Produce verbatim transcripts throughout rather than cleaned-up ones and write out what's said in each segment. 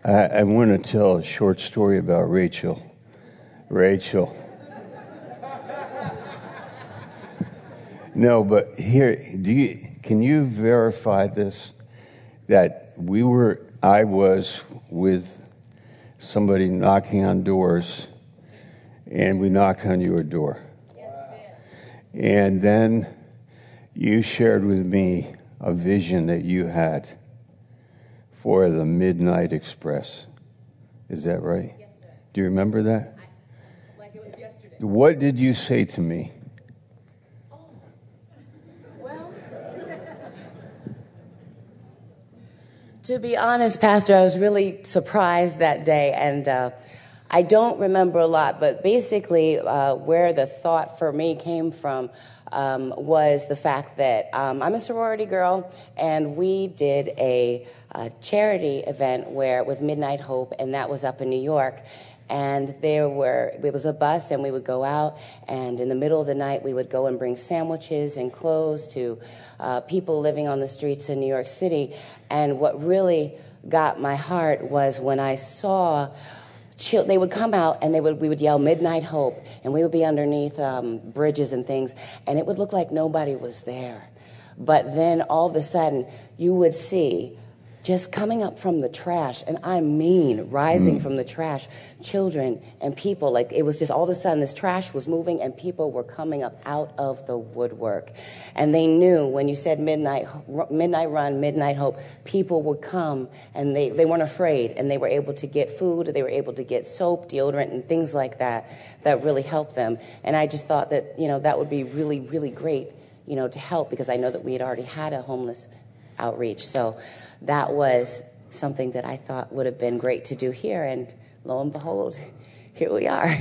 I, I want to tell a short story about Rachel. Rachel. No, but here, do you, can you verify this? That we were, I was with somebody knocking on doors, and we knocked on your door. Yes, and then you shared with me a vision that you had for the Midnight Express. Is that right? Yes, sir. Do you remember that? I, like it was yesterday. What did you say to me? Oh, well, to be honest, Pastor, I was really surprised that day, and uh, I don't remember a lot, but basically uh, where the thought for me came from um, was the fact that um, I'm a sorority girl, and we did a, a charity event where with Midnight Hope, and that was up in New York. And there were, it was a bus, and we would go out, and in the middle of the night, we would go and bring sandwiches and clothes to uh, people living on the streets in New York City. And what really got my heart was when I saw Chil- they would come out and they would we would yell Midnight Hope, and we would be underneath um, bridges and things, and it would look like nobody was there. But then all of a sudden you would see just coming up from the trash, and I mean rising mm. from the trash, children and people. Like it was just all of a sudden this trash was moving and people were coming up out of the woodwork. And they knew when you said midnight, midnight run, midnight hope, people would come, and they, they weren't afraid, and they were able to get food, they were able to get soap, deodorant, and things like that that really helped them. And I just thought that, you know, that would be really, really great, you know, to help, because I know that we had already had a homeless outreach. So that was something that I thought would have been great to do here, and lo and behold, here we are.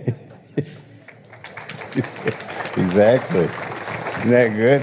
Exactly. Isn't that good?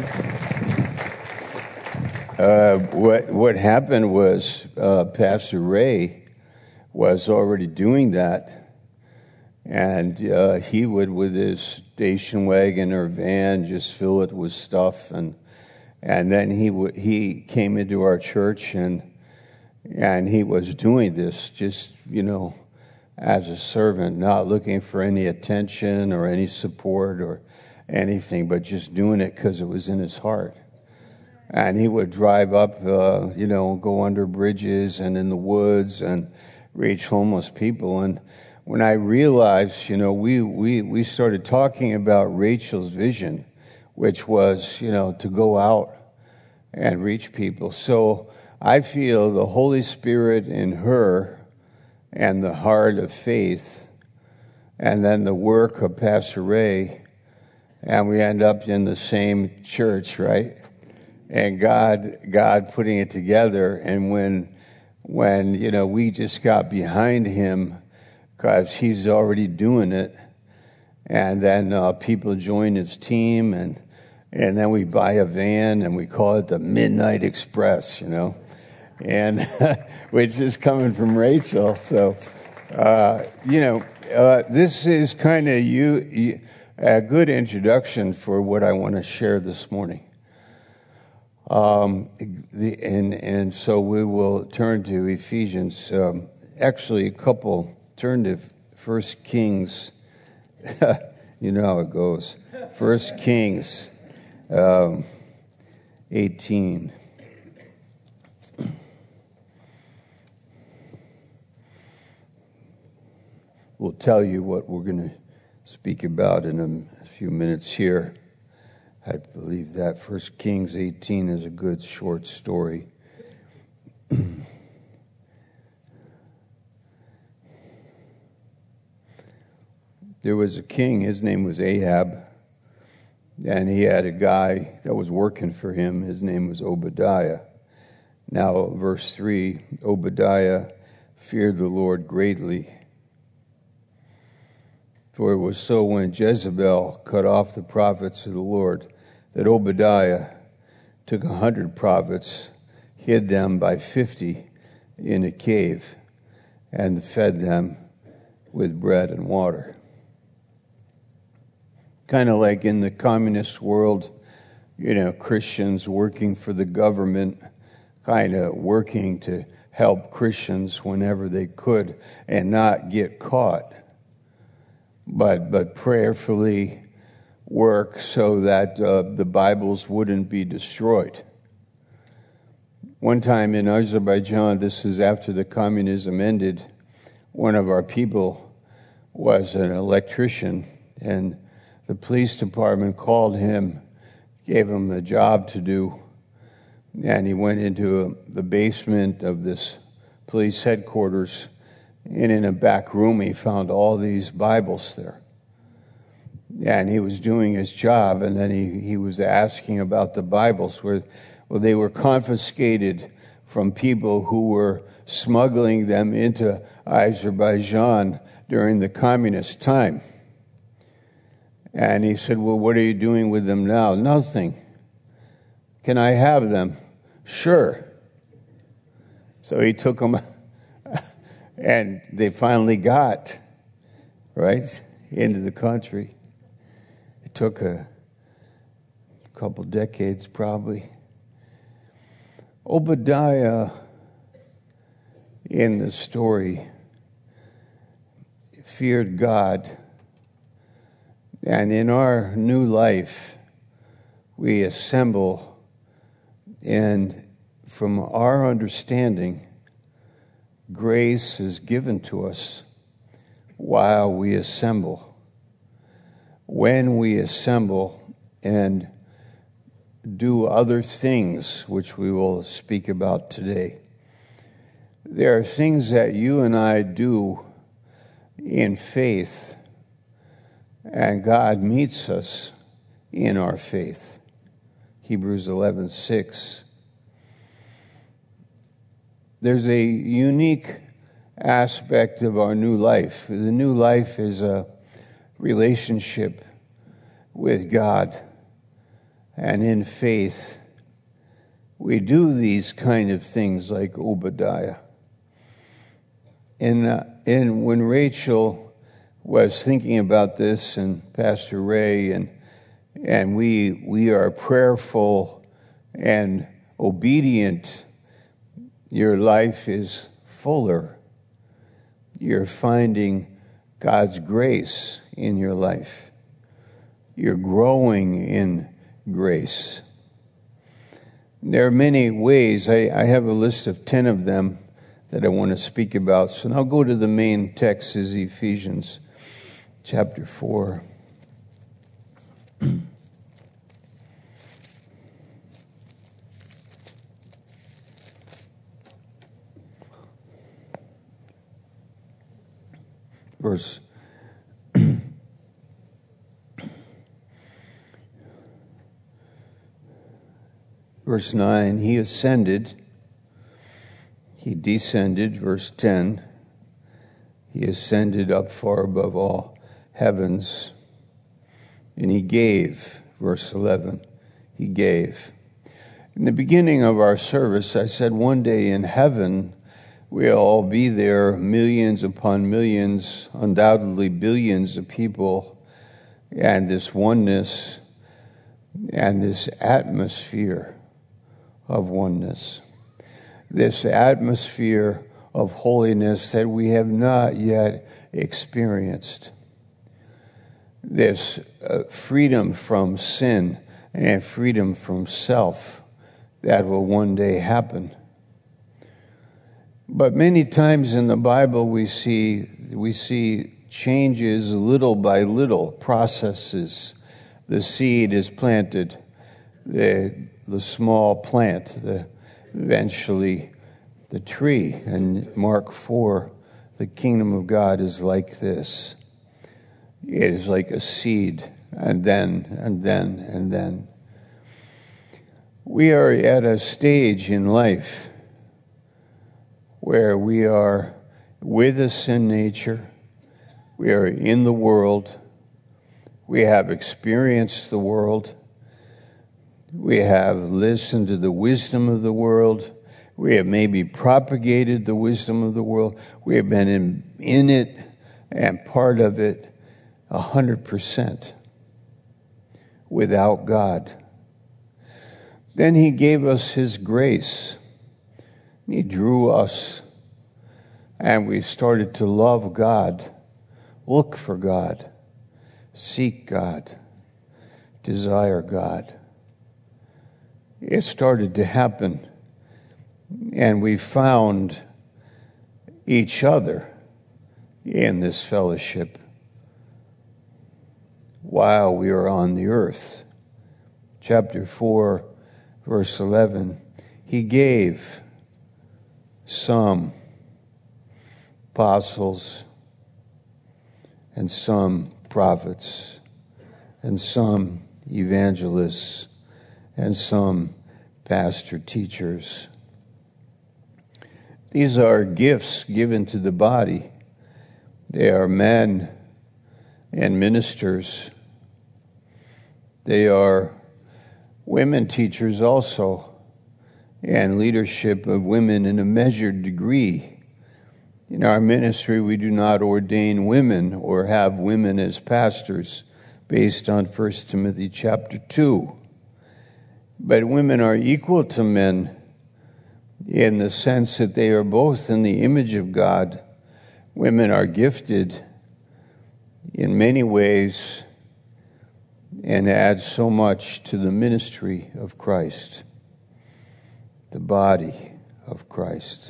Uh, what what happened was uh, Pastor Ray was already doing that, and uh, he would, with his station wagon or van, just fill it with stuff, and And then he w- he came into our church, and and he was doing this just, you know, as a servant, not looking for any attention or any support or anything, but just doing it because it was in his heart. And he would drive up, uh, you know, go under bridges and in the woods and reach homeless people. And when I realized, you know, we, we, we started talking about Rachel's vision, which was, you know, to go out and reach people. So I feel the Holy Spirit in her and the heart of faith, and then the work of Pastor Ray, and we end up in the same church, right? And God, God putting it together. And when, when you know, we just got behind him because he's already doing it, and then uh, people join his team, and and then we buy a van, and we call it the Midnight Express, you know, and which is coming from Rachel. So, uh, you know, uh, this is kind of you, you a good introduction for what I want to share this morning. Um, the, and and so we will turn to Ephesians. Um, actually, a couple turn to First Kings. You know how it goes. First Kings. Um, eighteen. We'll tell you what we're going to speak about in a few minutes here. I believe that First Kings eighteen is a good short story. There was a king, his name was Ahab. And he had a guy that was working for him. His name was Obadiah. Now, verse three, Obadiah feared the Lord greatly. For it was so when Jezebel cut off the prophets of the Lord, that Obadiah took a hundred prophets, hid them by fifty in a cave, and fed them with bread and water. Kind of like in the communist world, you know, Christians working for the government, kind of working to help Christians whenever they could and not get caught, but but prayerfully work so that uh, the Bibles wouldn't be destroyed. One time in Azerbaijan, this is after the communism ended, one of our people was an electrician, and the police department called him, gave him a job to do, and he went into a, the basement of this police headquarters, and in a back room he found all these Bibles there. And he was doing his job, and then he, he was asking about the Bibles, where well, they were confiscated from people who were smuggling them into Azerbaijan during the communist time. And he said, well, what are you doing with them now? Nothing. Can I have them? Sure. So he took them, and they finally got, right, into the country. It took a couple decades probably. Obadiah, in the story, feared God. And in our new life, we assemble, and from our understanding, grace is given to us while we assemble. When we assemble and do other things, which we will speak about today, there are things that you and I do in faith, and God meets us in our faith. Hebrews eleven six. There's a unique aspect of our new life. The new life is a relationship with God. And in faith, we do these kind of things like Obadiah. And, uh, and when Rachel was thinking about this, and Pastor Ray, and and we we are prayerful and obedient, your life is fuller. You're finding God's grace in your life. You're growing in grace. There are many ways. I, I have a list of ten of them that I want to speak about. So now go to the main text, is Ephesians chapter four. Verse Verse nine, he ascended, he descended. Verse ten, he ascended up far above all heavens, and he gave. Verse eleven, he gave. In the beginning of our service, I said one day in heaven, we'll all be there, millions upon millions, undoubtedly billions of people, and this oneness and this atmosphere of oneness, this atmosphere of holiness that we have not yet experienced, this uh, freedom from sin and freedom from self that will one day happen. But many times in the Bible we see we see changes little by little, processes. The seed is planted, the the small plant, the eventually the tree. And Mark four, the kingdom of God is like this. It is like a seed, and then, and then, and then. We are at a stage in life where we are with a sin nature, we are in the world, we have experienced the world, we have listened to the wisdom of the world, we have maybe propagated the wisdom of the world, we have been in, in it and part of it a hundred percent without God. Then he gave us his grace. He drew us, and we started to love God, look for God, seek God, desire God. It started to happen, and we found each other in this fellowship while we are on the earth. Chapter four, verse eleven, he gave some apostles and some prophets and some evangelists and some pastor teachers. These are gifts given to the body. They are men and ministers. They are women teachers also, and leadership of women in a measured degree. In our ministry, we do not ordain women or have women as pastors based on First Timothy chapter two. But women are equal to men in the sense that they are both in the image of God. Women are gifted in many ways and add so much to the ministry of Christ, the body of Christ.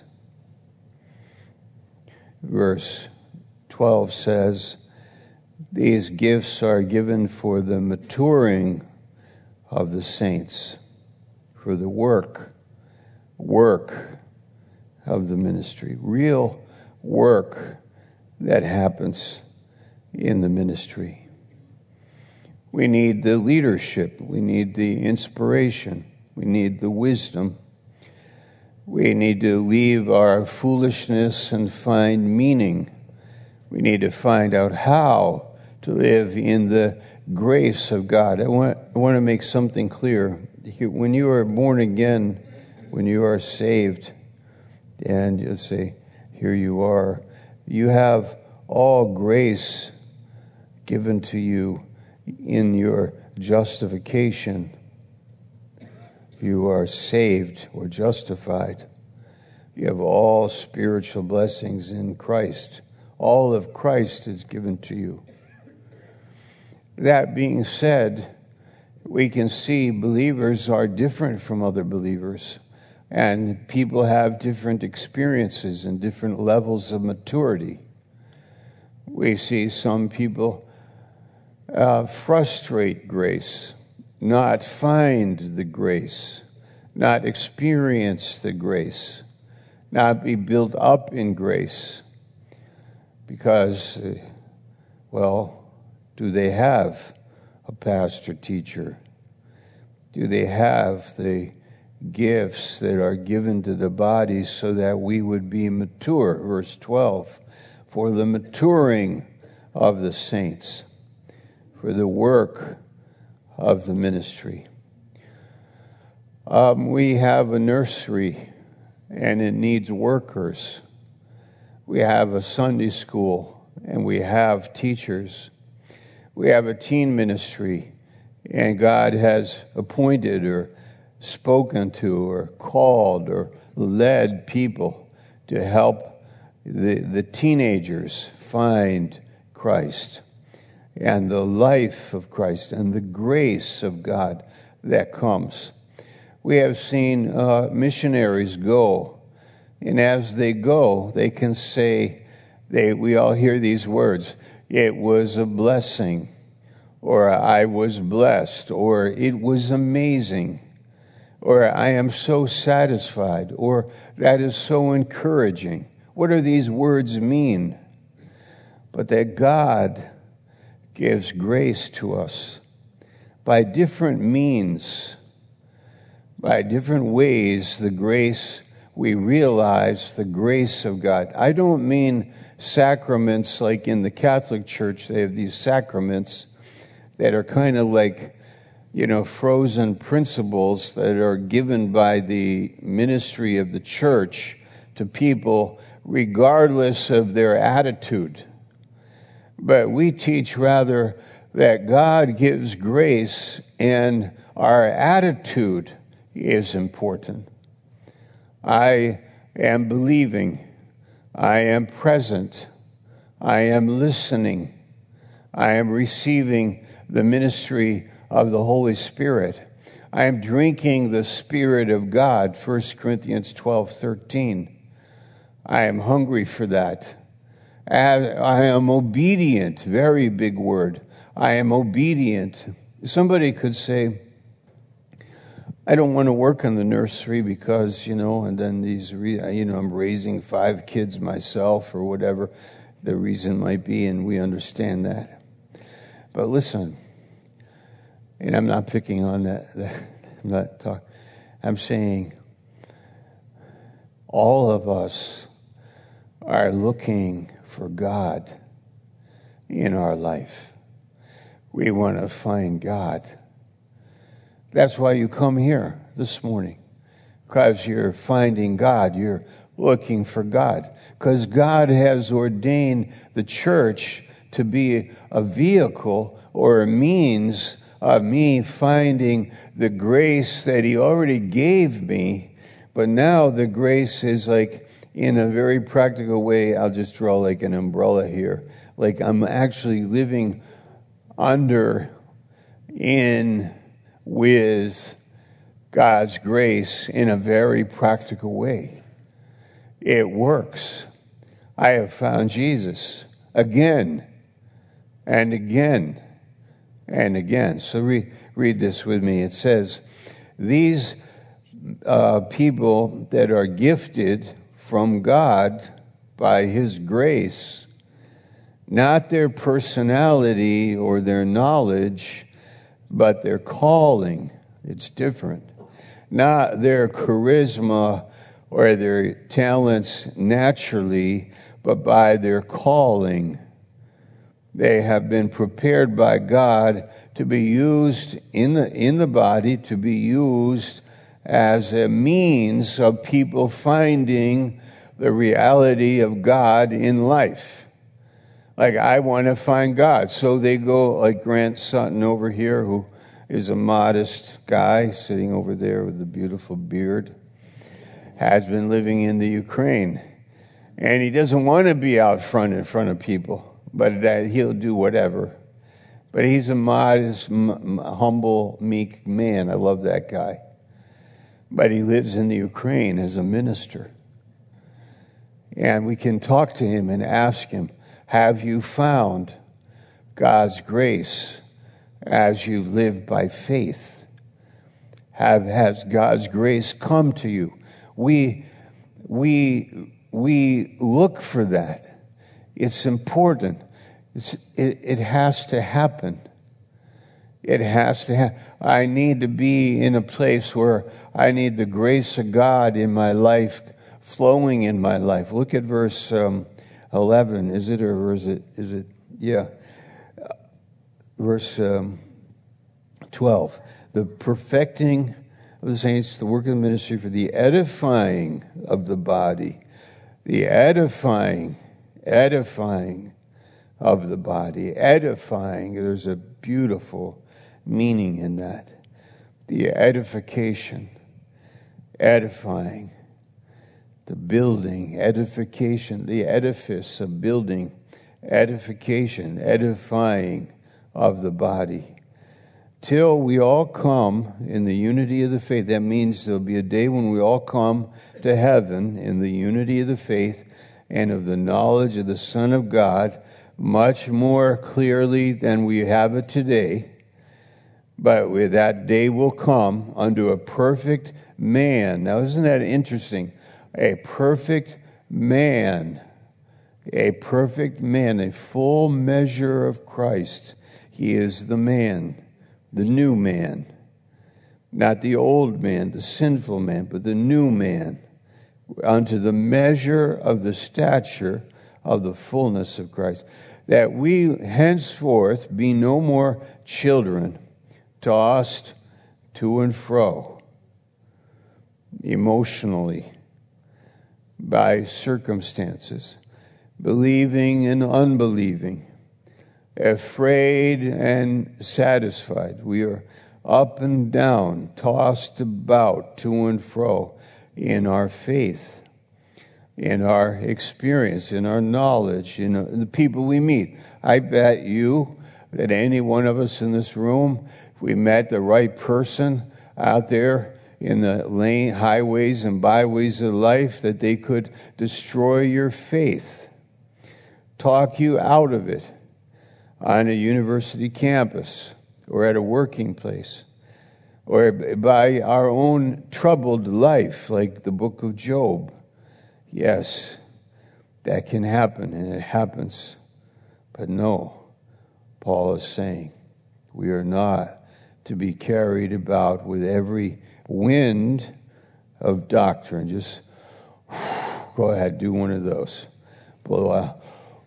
Verse twelve says, these gifts are given for the maturing of the saints, for the work, work of the ministry, real work that happens in the ministry. We need the leadership. We need the inspiration. We need the wisdom. We need to leave our foolishness and find meaning. We need to find out how to live in the grace of God. I want, I want to make something clear. When you are born again, when you are saved, and you say, here you are, you have all grace given to you in your justification. You are saved or justified. You have all spiritual blessings in Christ. All of Christ is given to you. That being said, we can see believers are different from other believers, and people have different experiences and different levels of maturity. We see some people uh, frustrate grace, not find the grace, not experience the grace, not be built up in grace, because, uh, well, do they have a pastor teacher? Do they have the gifts that are given to the body so that we would be mature? Verse twelve, for the maturing of the saints, for the work of the ministry. Um, we have a nursery, and it needs workers. We have a Sunday school, and we have teachers. We have a teen ministry, and God has appointed or spoken to or called or led people to help the, the teenagers find Christ and the life of Christ and the grace of God that comes. We have seen uh, missionaries go, and as they go, they can say, they we all hear these words, it was a blessing, or I was blessed, or it was amazing, or I am so satisfied, or that is so encouraging. What do these words mean? But that God gives grace to us by different means, by different ways, the grace, we realize the grace of God. I don't mean sacraments like in the Catholic Church. They have these sacraments that are kind of like, you know, frozen principles that are given by the ministry of the church to people regardless of their attitude. But we teach rather that God gives grace and our attitude is important. I am believing. I am present. I am listening. I am receiving the ministry of the Holy Spirit. I am drinking the Spirit of God, First Corinthians twelve thirteen. I am hungry for that. I am obedient, very big word. I am obedient. Somebody could say, I don't want to work in the nursery because, you know, and then these, you know, I'm raising five kids myself or whatever the reason might be, and we understand that. But listen, and I'm not picking on that, that I'm not talking, I'm saying all of us are looking for God in our life. We want to find God. That's why you come here this morning, because you're finding God. You're looking for God, because God has ordained the church to be a vehicle or a means of me finding the grace that he already gave me. But now the grace is like, in a very practical way, I'll just draw like an umbrella here. Like I'm actually living under, in, with God's grace in a very practical way. It works. I have found Jesus again and again and again. So re- read this with me. It says, these uh, people that are gifted from God by his grace, not their personality or their knowledge, but their calling. It's different. Not their charisma or their talents naturally, but by their calling. They have been prepared by God to be used in the, in the body, to be used as a means of people finding the reality of God in life. Like, I want to find God. So they go, like Grant Sutton over here, who is a modest guy sitting over there with a beautiful beard, has been living in the Ukraine. And he doesn't want to be out front in front of people, but that he'll do whatever. But he's a modest, m- humble, meek man. I love that guy. But he lives in the Ukraine as a minister. And we can talk to him and ask him, have you found God's grace as you live by faith? Have has God's grace come to you? We we we look for that. It's important. It's, it, it has to happen. It has to happen. I need to be in a place where I need the grace of God in my life, flowing in my life. Look at verse um, eleven. Is it or is it? Is it? Yeah. Verse um, twelve. The perfecting of the saints, the work of the ministry for the edifying of the body. The edifying, edifying of the body. Edifying. There's a beautiful meaning in that. The edification. Edifying. The building. Edification. The edifice of building. Edification. Edifying of the body. Till we all come in the unity of the faith. That means there'll be a day when we all come to heaven in the unity of the faith and of the knowledge of the Son of God, much more clearly than we have it today. But with that day will come unto a perfect man. Now, isn't that interesting? A perfect man. A perfect man. A full measure of Christ. He is the man. The new man. Not the old man, the sinful man, but the new man. Unto the measure of the stature of the fullness of Christ. That we henceforth be no more children, tossed to and fro, emotionally, by circumstances, believing and unbelieving, afraid and satisfied. We are up and down, tossed about to and fro in our faith. in our experience, in our knowledge, in the people we meet. I bet you that any one of us in this room, if we met the right person out there in the lane, highways and byways of life, that they could destroy your faith, talk you out of it on a university campus or at a working place, or by our own troubled life, like the book of Job. Yes, that can happen, and it happens. But no, Paul is saying we are not to be carried about with every wind of doctrine. Just go ahead, do one of those. Blow out.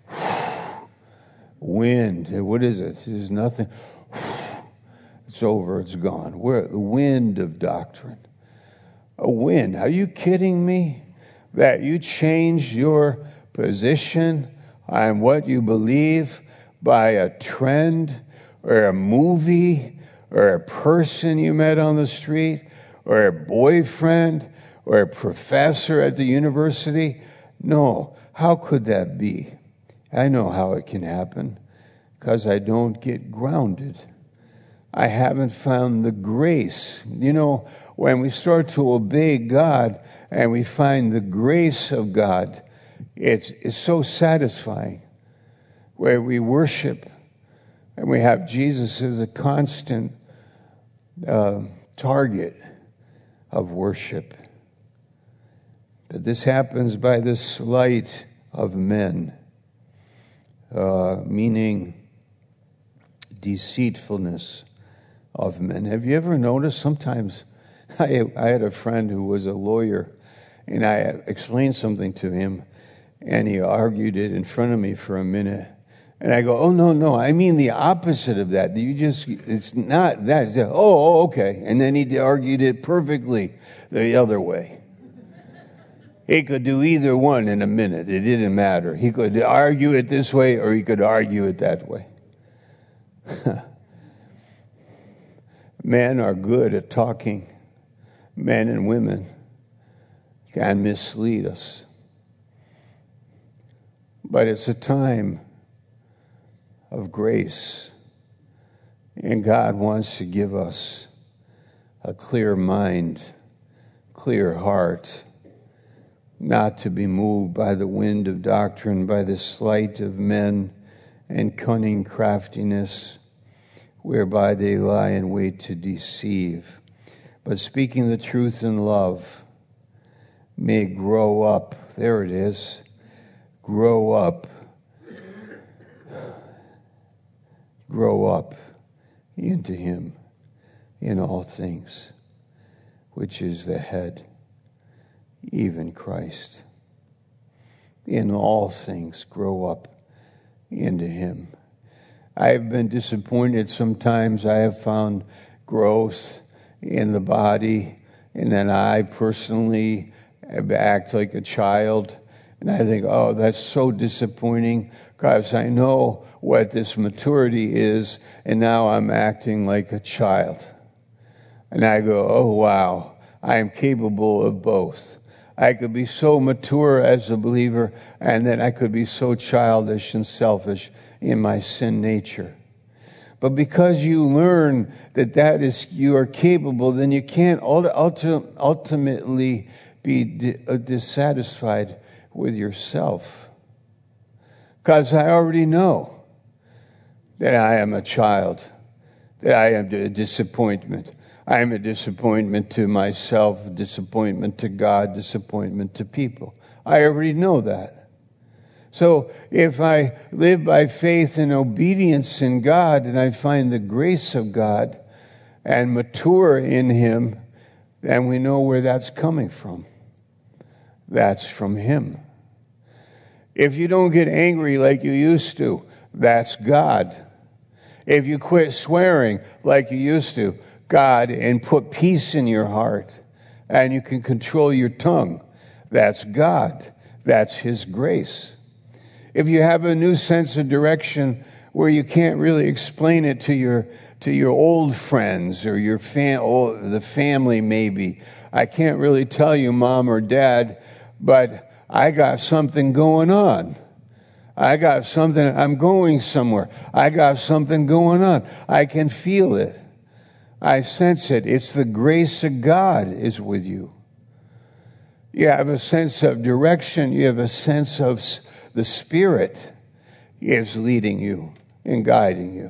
Wind. What is it? There's nothing. It's over. It's gone. We're the wind of doctrine. A wind. Are you kidding me? That you change your position on what you believe by a trend or a movie or a person you met on the street or a boyfriend or a professor at the university? No. How could that be? I know how it can happen, because I don't get grounded. I haven't found the grace. You know, when we start to obey God and we find the grace of God, it's, it's so satisfying. Where we worship and we have Jesus as a constant uh, target of worship. But this happens by the sleight of men, uh, meaning deceitfulness of men. Have you ever noticed sometimes, I, I had a friend who was a lawyer, and I explained something to him, and he argued it in front of me for a minute. And I go, oh, no, no, I mean the opposite of that. You just, it's not that. It's, oh, oh, okay. And then he argued it perfectly the other way. He could do either one in a minute. It didn't matter. He could argue it this way or he could argue it that way. Men are good at talking. Men and women can mislead us. But it's a time of grace, and God wants to give us a clear mind, clear heart, not to be moved by the wind of doctrine, by the sleight of men and cunning craftiness, whereby they lie in wait to deceive, but speaking the truth in love may grow up. There it is. Grow up. Grow up into him in all things, which is the head, even Christ. In all things, grow up into him. I have been disappointed sometimes. I have found growth in the body, and then I personally act like a child. And I think, oh, that's so disappointing, because I know what this maturity is, and now I'm acting like a child. And I go, oh, wow, I am capable of both. I could be so mature as a believer, and then I could be so childish and selfish in my sin nature. But because you learn that that is, you are capable, then you can't ultimately be dissatisfied with yourself. Because I already know that I am a child, that I am a disappointment. I am a disappointment to myself, disappointment to God, disappointment to people. I already know that. So if I live by faith and obedience in God, and I find the grace of God and mature in him, then we know where that's coming from. That's from him. If you don't get angry like you used to, that's God. If you quit swearing like you used to, God, and put peace in your heart, and you can control your tongue, that's God. That's his grace. If you have a new sense of direction where you can't really explain it to your to your old friends or your fam- or the family maybe, I can't really tell you, Mom or Dad, but I got something going on. I got something, I'm going somewhere. I got something going on. I can feel it. I sense it. It's the grace of God is with you. You have a sense of direction. You have a sense of the Spirit is leading you and guiding you.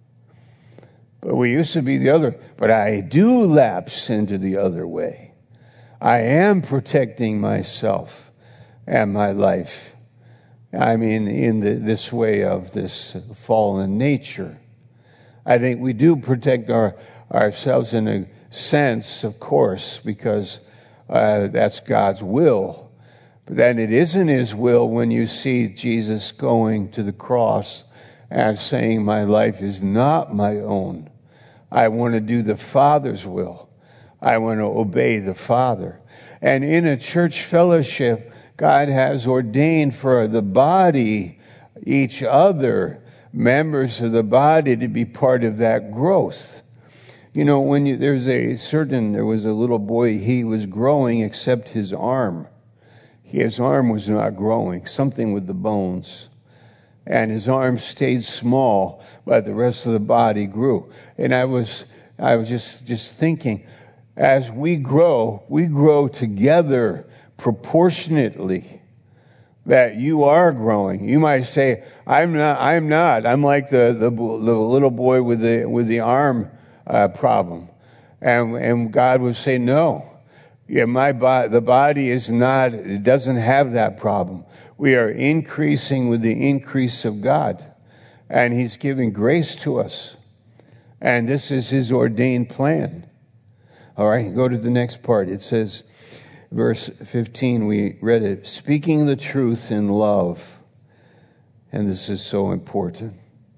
But we used to be the other, but I do lapse into the other way. I am protecting myself and my life. I mean, in the, this way of this fallen nature. I think we do protect our, ourselves in a sense, of course, because uh, that's God's will. But then it isn't his will when you see Jesus going to the cross and saying, my life is not my own. I want to do the Father's will. I want to obey the Father. And in a church fellowship, God has ordained for the body, each other, members of the body, to be part of that growth. You know, when you, there's a certain, there was a little boy, he was growing except his arm. His arm was not growing, something with the bones. And his arm stayed small, but the rest of the body grew. And I was, I was just, just thinking, as we grow, we grow together proportionately. That you are growing. You might say, "I'm not. I'm not. I'm like the the, the little boy with the with the arm uh, problem," and and God would say, "No, yeah, my body. The body is not. It doesn't have that problem. We are increasing with the increase of God, and He's giving grace to us, and this is His ordained plan." All right, go to the next part. It says. Verse fifteen, we read it, speaking the truth in love. And this is so important.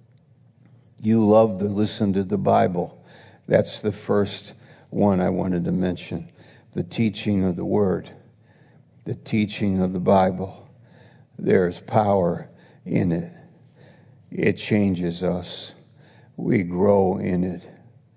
You love to listen to the Bible. That's the first one I wanted to mention. The teaching of the Word. The teaching of the Bible. There's power in it. It changes us. We grow in it.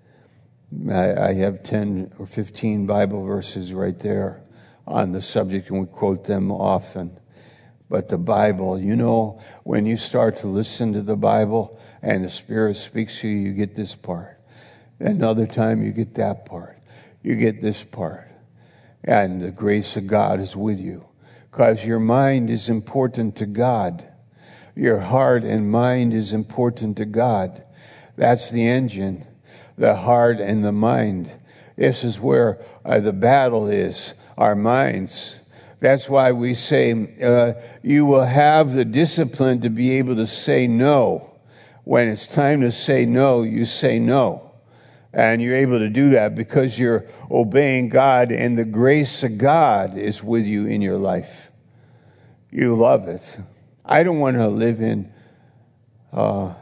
I, I have ten or fifteen Bible verses right there on the subject, and we quote them often. But the Bible, you know, when you start to listen to the Bible and the Spirit speaks to you, you get this part. Another time you get that part. You get this part. And the grace of God is with you. Because your mind is important to God. Your heart and mind is important to God. That's the engine. The heart and the mind. This is where uh, the battle is. Our minds. That's why we say uh, you will have the discipline to be able to say no. When it's time to say no, you say no. And you're able to do that because you're obeying God and the grace of God is with you in your life. You love it. I don't want to live in uh,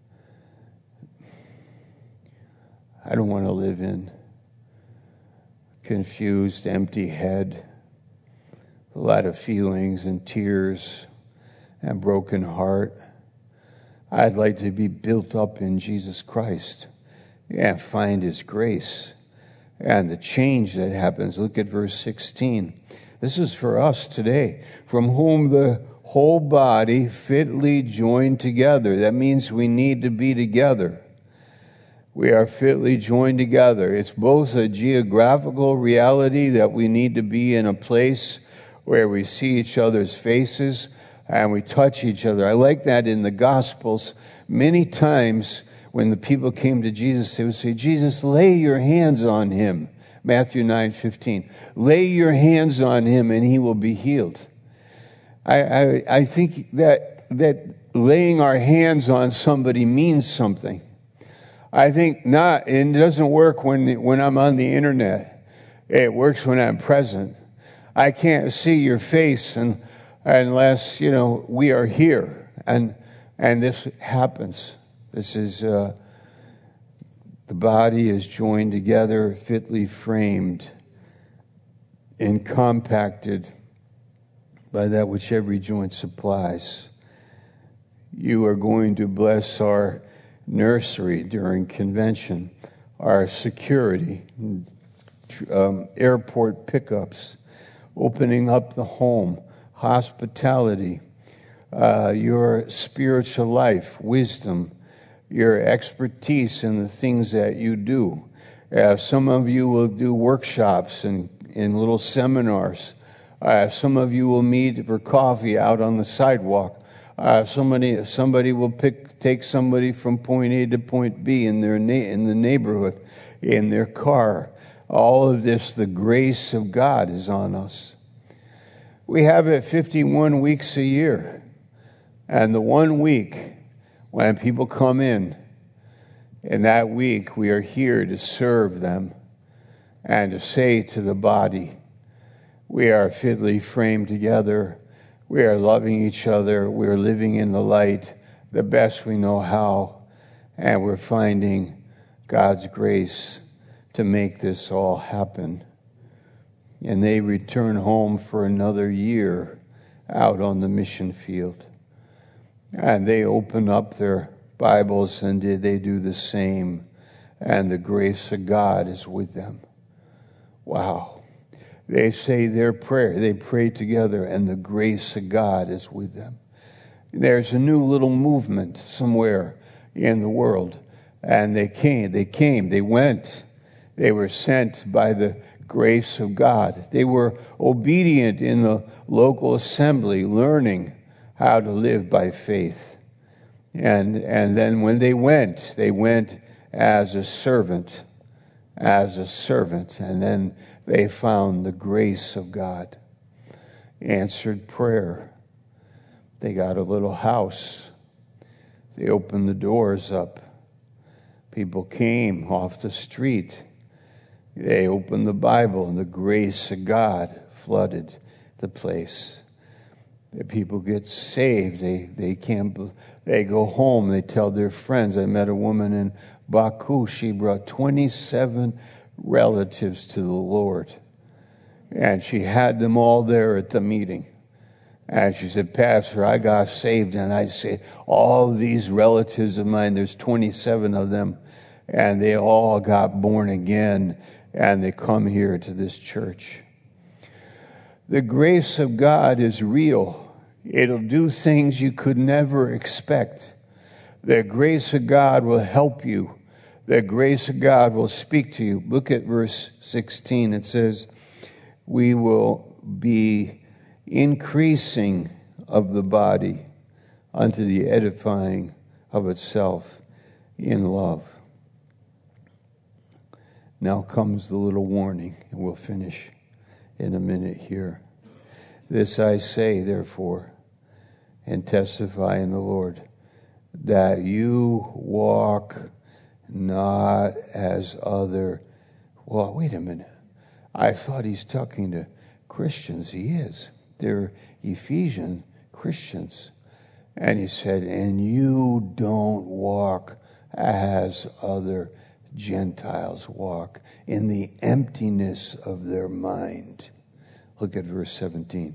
I don't want to live in confused, empty head, a lot of feelings and tears and broken heart. I'd like to be built up in Jesus Christ and find His grace and the change that happens. Look at verse sixteen. This is for us today. From whom the whole body fitly joined together. That means we need to be together. We are fitly joined together. It's both a geographical reality that we need to be in a place where we see each other's faces and we touch each other. I like that in the Gospels. Many times when the people came to Jesus, they would say, Jesus, lay your hands on him. Matthew nine fifteen. Lay your hands on him and he will be healed. I, I, I think that, that laying our hands on somebody means something. I think not, and it doesn't work when when I'm on the internet. It works when I'm present. I can't see your face and, unless, you know, we are here. And and this happens. This is, uh, the body is joined together, fitly framed and compacted by that which every joint supplies. You are going to bless our nursery during convention, our security, um, airport pickups, opening up the home, hospitality, uh, your spiritual life, wisdom, your expertise in the things that you do. Uh, some of you will do workshops and, and little seminars. Uh, some of you will meet for coffee out on the sidewalk. Uh, somebody somebody will pick take somebody from point A to point B in their na- in the neighborhood, in their car. All of this, the grace of God is on us. We have it fifty-one weeks a year. And the one week when people come in, in that week we are here to serve them and to say to the body, we are fitly framed together. We are loving each other. We are living in the light the best we know how. And we're finding God's grace to make this all happen. And they return home for another year out on the mission field. And they open up their Bibles and they do the same. And the grace of God is with them. Wow. They say their prayer. They pray together and the grace of God is with them. There's a new little movement somewhere in the world. And they came, they came, they went. They were sent by the grace of God. They were obedient in the local assembly, learning how to live by faith. And and then when they went, they went as a servant, as a servant. And then they found the grace of God. Answered prayer. They got a little house. They opened the doors up. People came off the street. They opened the Bible, and the grace of God flooded the place. The people get saved. They they can't. They go home. They tell their friends. I met a woman in Baku. She brought twenty-seven relatives to the Lord, and she had them all there at the meeting. And she said, Pastor, I got saved, and I say, all these relatives of mine, there's twenty-seven of them, and they all got born again, and they come here to this church. The grace of God is real. It'll do things you could never expect. The grace of God will help you. The grace of God will speak to you. Look at verse sixteen. It says, we will be increasing of the body unto the edifying of itself in love. Now comes the little warning, and we'll finish in a minute here. This I say, therefore, and testify in the Lord, that you walk not as other. Well, wait a minute. I thought he's talking to Christians. He is. They're Ephesian Christians. And he said, and you don't walk as other Gentiles walk, in the emptiness of their mind. Look at verse seventeen.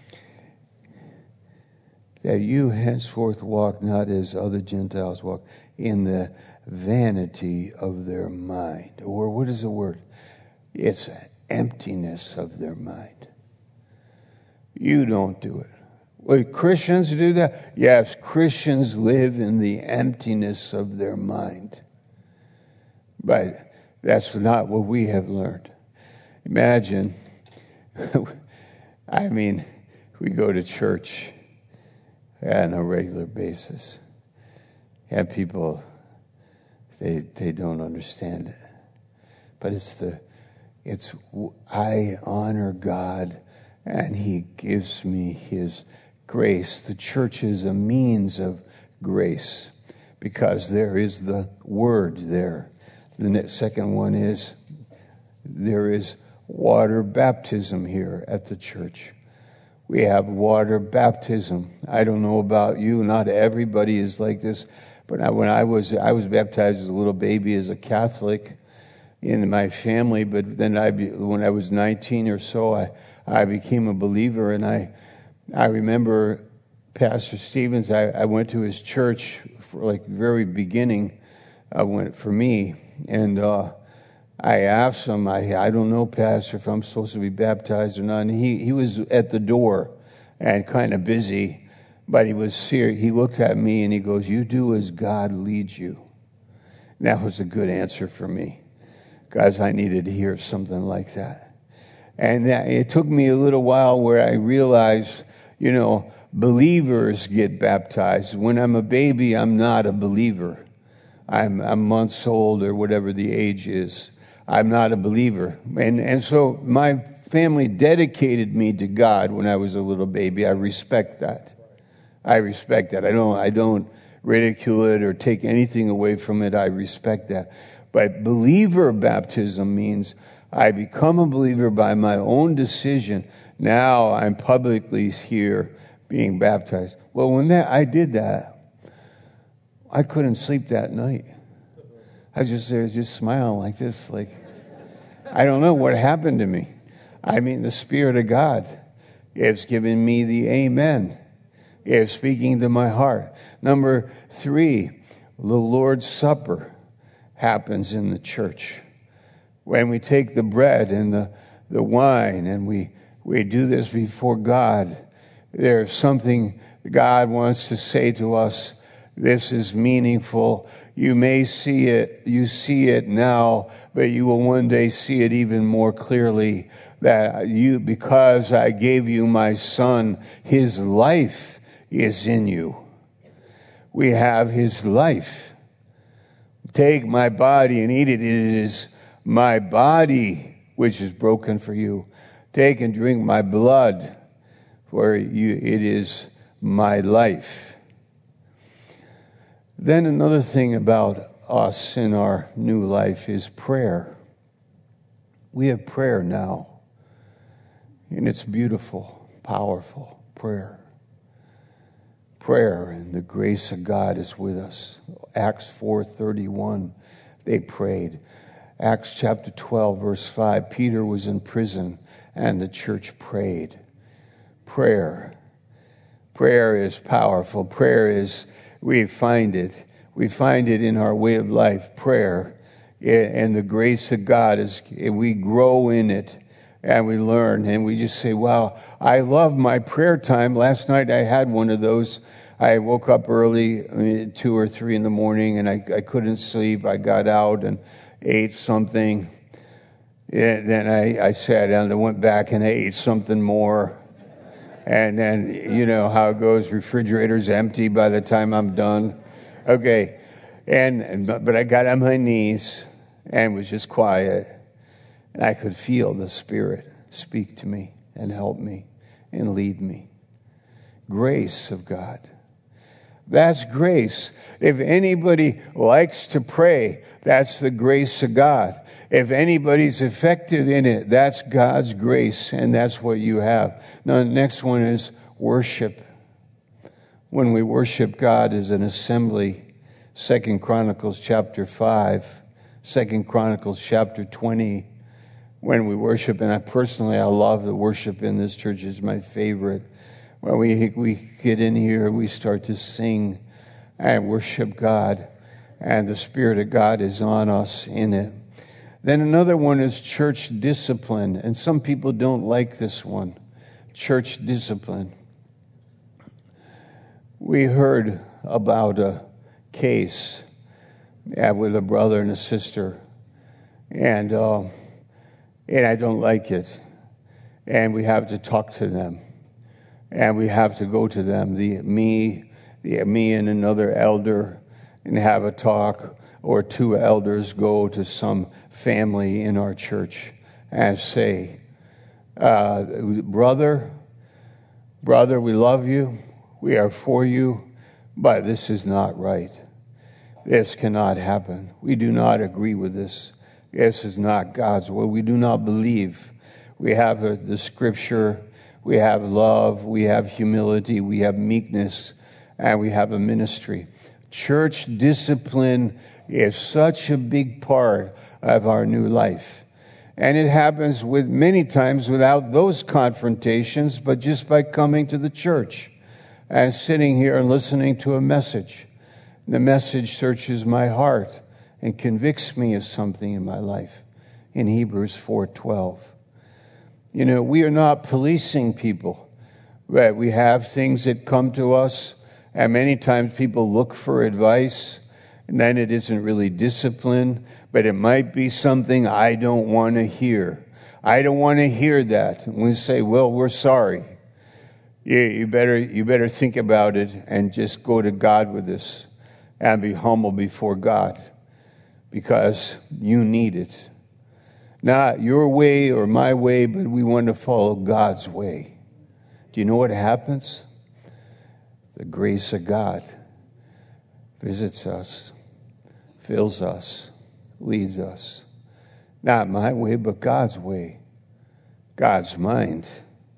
That you henceforth walk not as other Gentiles walk, in the vanity of their mind. Or what is the word? It's emptiness of their mind. You don't do it. Well, Christians do that? Yes, Christians live in the emptiness of their mind. But that's not what we have learned. Imagine, I mean, we go to church on a regular basis, and people, they they don't understand it. But it's the, it's, I honor God, and He gives me His grace. The church is a means of grace, because there is the Word there. The next, second one is, there is water baptism here at the church. We have water baptism. I don't know about you. Not everybody is like this. But I, when I was I was baptized as a little baby as a Catholic in my family. But then I, when I was nineteen or so, I, I became a believer. And I I remember Pastor Stevens. I, I went to his church for like very beginning. I went for me. And uh, I asked him, I, I don't know, Pastor, if I'm supposed to be baptized or not. And he, he was at the door. and kind of busy, but he was serious. He looked at me and he goes, "You do as God leads you." And that was a good answer for me, because I needed to hear something like that. And that, it took me a little while where I realized, you know, believers get baptized. When I'm a baby, I'm not a believer. I'm, I'm months old or whatever the age is. I'm not a believer. And, and so my family dedicated me to God when I was a little baby. I respect that. I respect that. I don't, I don't ridicule it or take anything away from it. I respect that. But believer baptism means I become a believer by my own decision. Now I'm publicly here being baptized. Well, when that I did that, I couldn't sleep that night. I was just there, just smiling like this, like, I don't know what happened to me. I mean, the Spirit of God is giving me the amen. It's speaking to my heart. Number three, the Lord's Supper happens in the church. When we take the bread and the, the wine and we, we do this before God, there's something God wants to say to us. This is meaningful. You may see it, you see it now, but you will one day see it even more clearly, that you, because I gave you my Son, his life is in you. We have his life. Take my body and eat it. It is my body which is broken for you. Take and drink my blood, for you, it is my life. Then another thing about us in our new life is prayer. We have prayer now, and it's beautiful, powerful prayer. Prayer and the grace of God is with us. Acts four thirty-one, they prayed. Acts chapter twelve, verse five, Peter was in prison and the church prayed. Prayer. Prayer is powerful. Prayer is, we find it. We find it in our way of life, prayer. And the grace of God is, we grow in it and we learn. And we just say, wow, I love my prayer time. Last night I had one of those. I woke up early, I mean, two or three in the morning, and I, I couldn't sleep. I got out and ate something. And then I, I sat down and went back and I ate something more. And then, you know how it goes, refrigerator's empty by the time I'm done. Okay. And, but I got on my knees and was just quiet. And I could feel the Spirit speak to me and help me and lead me. Grace of God. That's grace. If anybody likes to pray, that's the grace of God. If anybody's effective in it, that's God's grace, and that's what you have. Now, the next one is worship. When we worship God as an assembly, Second Chronicles chapter five, Second Chronicles chapter twenty, when we worship, and I personally, I love the worship in this church, is my favorite. When we, we get in here, we start to sing and worship God, and the Spirit of God is on us in it. Then another one is church discipline, and some people don't like this one, church discipline. We heard about a case yeah, with a brother and a sister, and uh, and I don't like it, and we have to talk to them. And we have to go to them, the me, the me and another elder, and have a talk, or two elders go to some family in our church and say, uh, brother, brother, we love you, we are for you, but this is not right. This cannot happen. We do not agree with this. This is not God's will. We do not believe. We have a, the scripture. We have love, we have humility, we have meekness, and we have a ministry. Church discipline is such a big part of our new life. And it happens with many times without those confrontations, but just by coming to the church and sitting here and listening to a message. The message searches my heart and convicts me of something in my life in Hebrews four twelve. You know, we are not policing people. Right? We have things that come to us, and many times people look for advice, and then it isn't really discipline, but it might be something I don't want to hear. I don't want to hear that. And we say, well, we're sorry. You, you better you better think about it and just go to God with this and be humble before God, because you need it. Not your way or my way, but we want to follow God's way. Do you know what happens? The grace of God visits us, fills us, leads us. Not my way, but God's way, God's mind.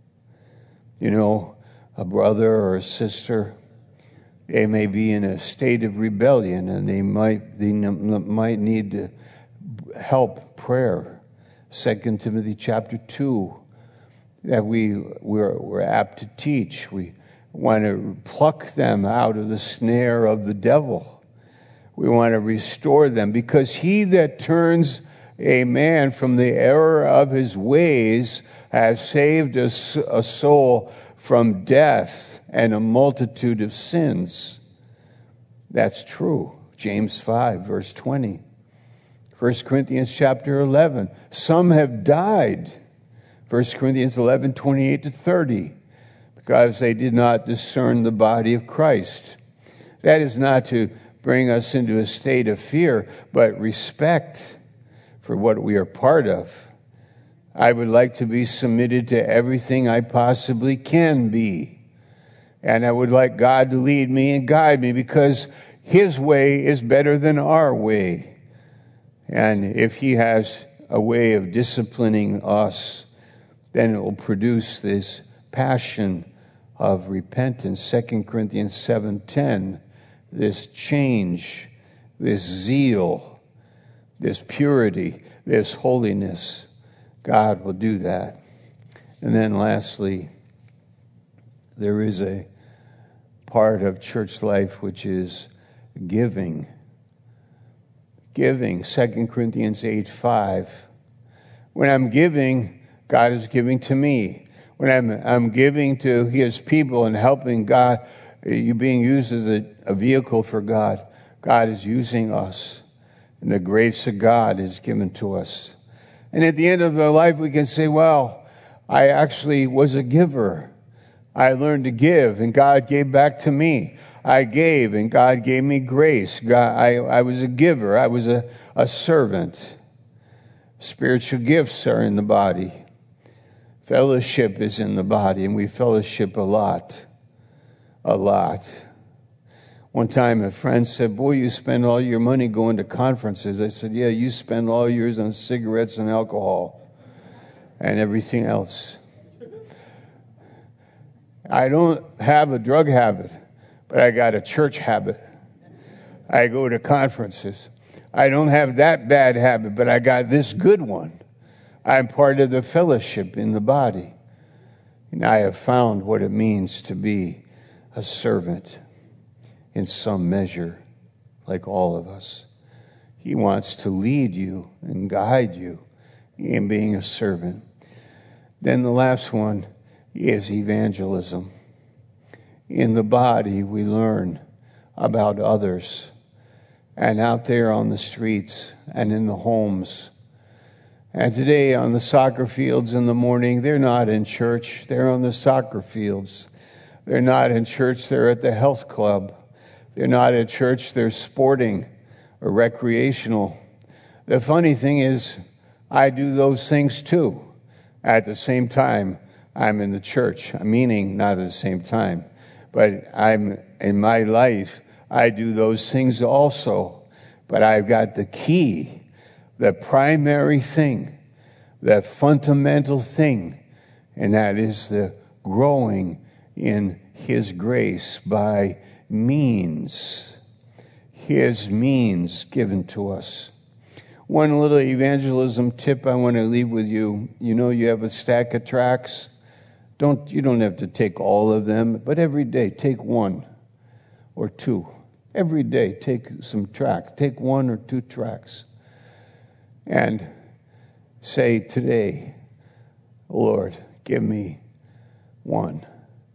You know, a brother or a sister, they may be in a state of rebellion, and they might they might need to help, prayer. Second Timothy chapter two, that we we're, we're apt to teach. We want to pluck them out of the snare of the devil. We want to restore them, because he that turns a man from the error of his ways has saved a, a soul from death and a multitude of sins. That's true. James five, verse twenty. First Corinthians chapter eleven. Some have died. First Corinthians eleven, twenty-eight to thirty. Because they did not discern the body of Christ. That is not to bring us into a state of fear, but respect for what we are part of. I would like to be submitted to everything I possibly can be. And I would like God to lead me and guide me, because his way is better than our way. And if he has a way of disciplining us, then it will produce this passion of repentance. Second Corinthians seven ten, this change, this zeal, this purity, this holiness. God will do that. And then lastly, there is a part of church life which is giving. Giving, Second Corinthians eight five. When I'm giving, God is giving to me. When I'm, I'm giving to his people and helping God, you being used as a, a vehicle for God, God is using us. And the grace of God is given to us. And at the end of our life, we can say, well, I actually was a giver. I learned to give, and God gave back to me. I gave, and God gave me grace. God, I, I was a giver. I was a, a servant. Spiritual gifts are in the body. Fellowship is in the body, and we fellowship a lot. A lot. One time a friend said, boy, you spend all your money going to conferences. I said, yeah, you spend all yours on cigarettes and alcohol and everything else. I don't have a drug habit, but I got a church habit. I go to conferences. I don't have that bad habit, but I got this good one. I'm part of the fellowship in the body. And I have found what it means to be a servant in some measure, like all of us. He wants to lead you and guide you in being a servant. Then the last one is evangelism. In the body, we learn about others. And out there on the streets and in the homes. And today on the soccer fields in the morning, they're not in church. They're on the soccer fields. They're not in church. They're at the health club. They're not at church. They're sporting or recreational. The funny thing is, I do those things too. At the same time, I'm in the church. Meaning not at the same time. But I'm in my life, I do those things also. But I've got the key. The primary thing, the fundamental thing, and that is the growing in his grace by means, his means given to us. One little evangelism tip I want to leave with you. You know, you have a stack of tracts. Don't, you don't have to take all of them, but every day take one or two. Every day take some tracts. Take one or two tracts. And say today, Lord, give me one.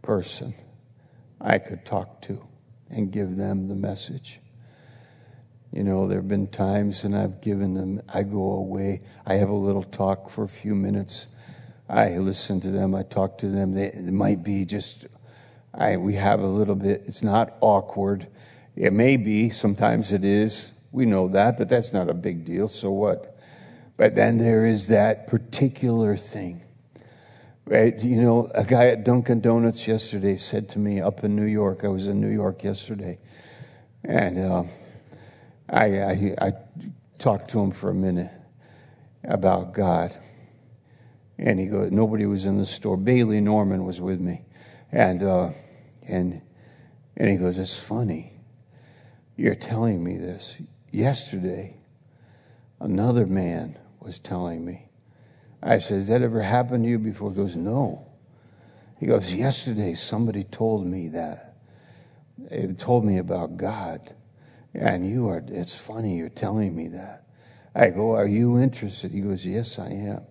person I could talk to and give them the message. You know, there have been times when I've given them, I go away, I have a little talk for a few minutes. I listen to them, I talk to them. They, it might be just, I we have a little bit, it's not awkward. It may be, sometimes it is. We know that, but that's not a big deal, so what? But then there is that particular thing. Right? You know, a guy at Dunkin' Donuts yesterday said to me up in New York, I was in New York yesterday, and uh, I, I, I talked to him for a minute about God. And he goes, nobody was in the store. Bailey Norman was with me. And uh, and and he goes, it's funny. You're telling me this. Yesterday, another man was telling me. I said, has that ever happened to you before? He goes, no. He goes, yesterday somebody told me that. It told me about God. And you are, it's funny you're telling me that. I go, are you interested? He goes, yes, I am.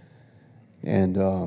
And uh,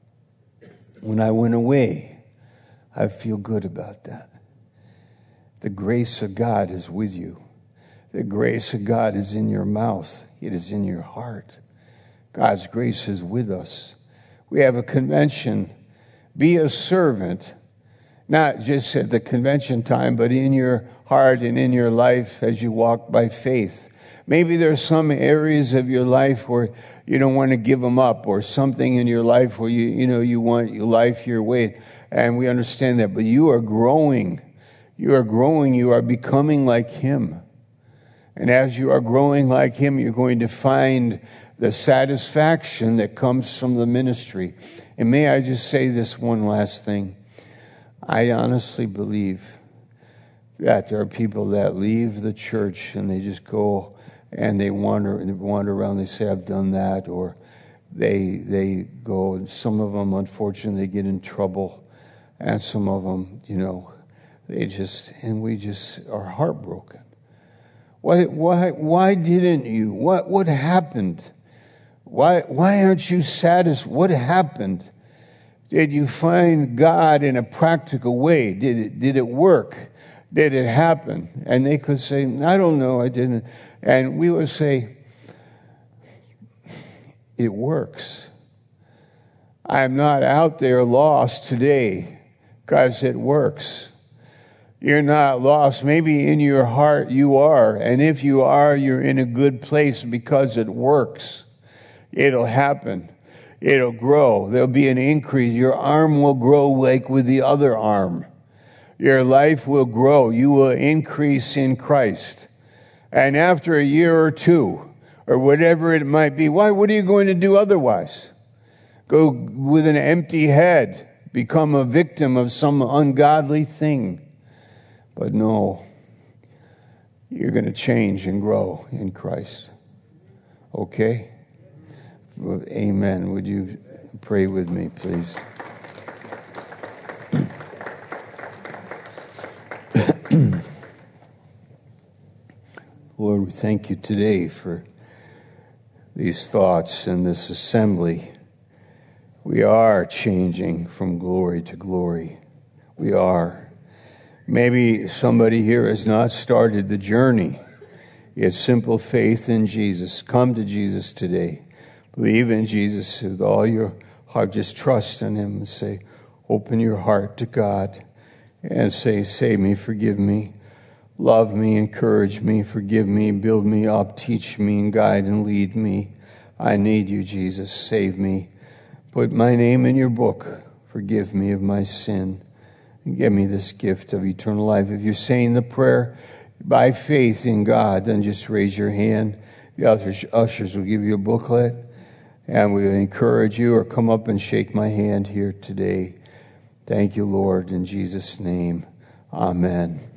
when I went away, I feel good about that. The grace of God is with you. The grace of God is in your mouth. It is in your heart. God's grace is with us. We have a convention. Be a servant, not just at the convention time, but in your heart and in your life as you walk by faith. Maybe there's some areas of your life where you don't want to give them up, or something in your life where you, you know, you want your life your way. And we understand that. But you are growing. You are growing. You are becoming like Him. And as you are growing like Him, you're going to find the satisfaction that comes from the ministry. And may I just say this one last thing. I honestly believe that there are people that leave the church and they just go and they wander and wander around. They say, I've done that. Or they they go, and some of them, unfortunately, get in trouble. And some of them, you know, they just, and we just are heartbroken. Why, why, why didn't you? What, what happened? Why, why aren't you satisfied? What happened? Did you find God in a practical way? Did it, did it work? Did it happen? And they could say, I don't know, I didn't. And we would say, it works. I'm not out there lost today because it works. You're not lost. Maybe in your heart you are. And if you are, you're in a good place because it works. It'll happen. It'll grow. There'll be an increase. Your arm will grow like with the other arm. Your life will grow. You will increase in Christ. And after a year or two, or whatever it might be, why? What are you going to do otherwise? Go with an empty head, become a victim of some ungodly thing. But no, you're going to change and grow in Christ. Okay? Amen. Would you pray with me, please? Lord, we thank you today for these thoughts and this assembly. We are changing from glory to glory. We are. Maybe somebody here has not started the journey. It's simple faith in Jesus. Come to Jesus today. Believe in Jesus with all your heart. Just trust in Him and say, open your heart to God and say, save me, forgive me, love me, encourage me, forgive me, build me up, teach me, and guide and lead me. I need you, Jesus. Save me. Put my name in your book. Forgive me of my sin. And give me this gift of eternal life. If you're saying the prayer by faith in God, then just raise your hand. The ushers, ushers will give you a booklet, and we will encourage you, or come up and shake my hand here today. Thank you, Lord, in Jesus' name. Amen.